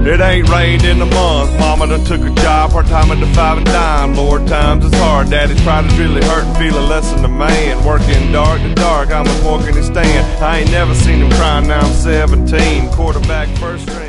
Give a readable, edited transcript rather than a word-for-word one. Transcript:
It ain't rained in a month. Mama done took a job part-time at the 5 and dime. Lord, times is hard. Daddy's pride is really hurting, feeling less than a man. Working dark to dark, I'm a walking his stand. I ain't never seen him crying, now I'm 17. Quarterback, first string.